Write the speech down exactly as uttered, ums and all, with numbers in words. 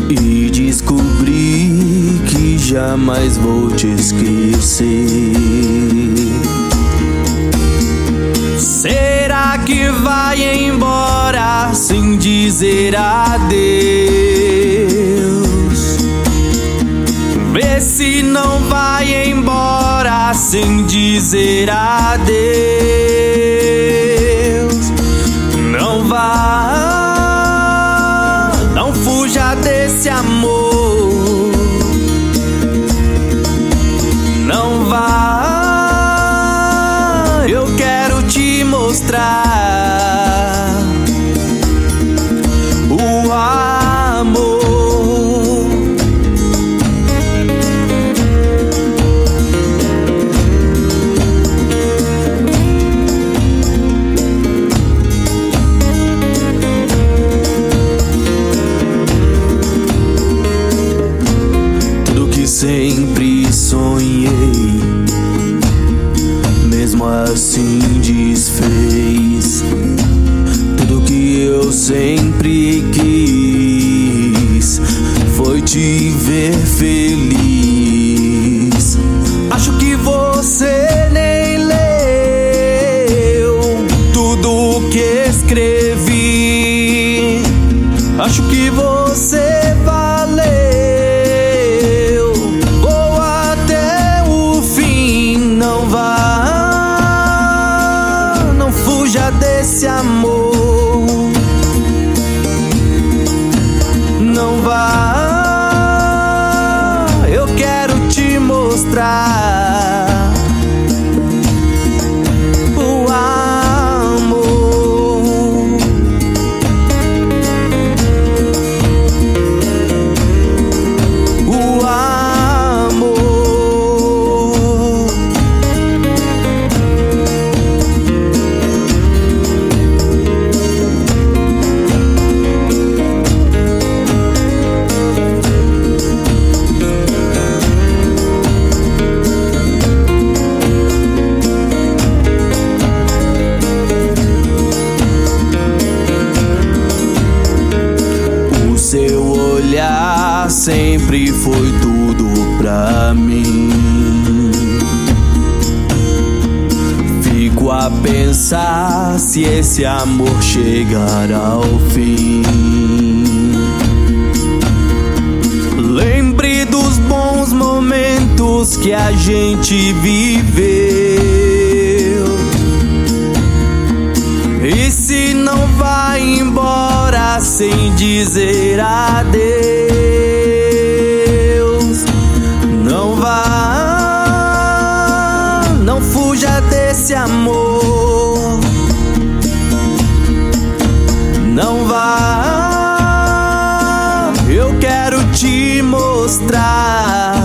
e descobri que jamais vou te esquecer. Será que vai embora sem dizer adeus? Vê se não vai embora sem dizer adeus. Não vá, não fuja desse amor. Não vá, eu quero te mostrar o amor. Tudo que sempre sonhei, mesmo assim desfez. Tudo que eu sempre quis foi te ver feliz. Acho que você nem leu tudo que escrevi. Acho que você valeu. Vou até o fim. Não vá, não fuja desse amor. Não vá, eu quero te mostrar o amor. O amor. Seu olhar sempre foi tudo pra mim. Fico a pensar se esse amor chegar ao fim. Lembre dos bons momentos que a gente viveu. E se não vai embora sem dizer adeus? Não vá, não fuja desse amor. Não vá, eu quero te mostrar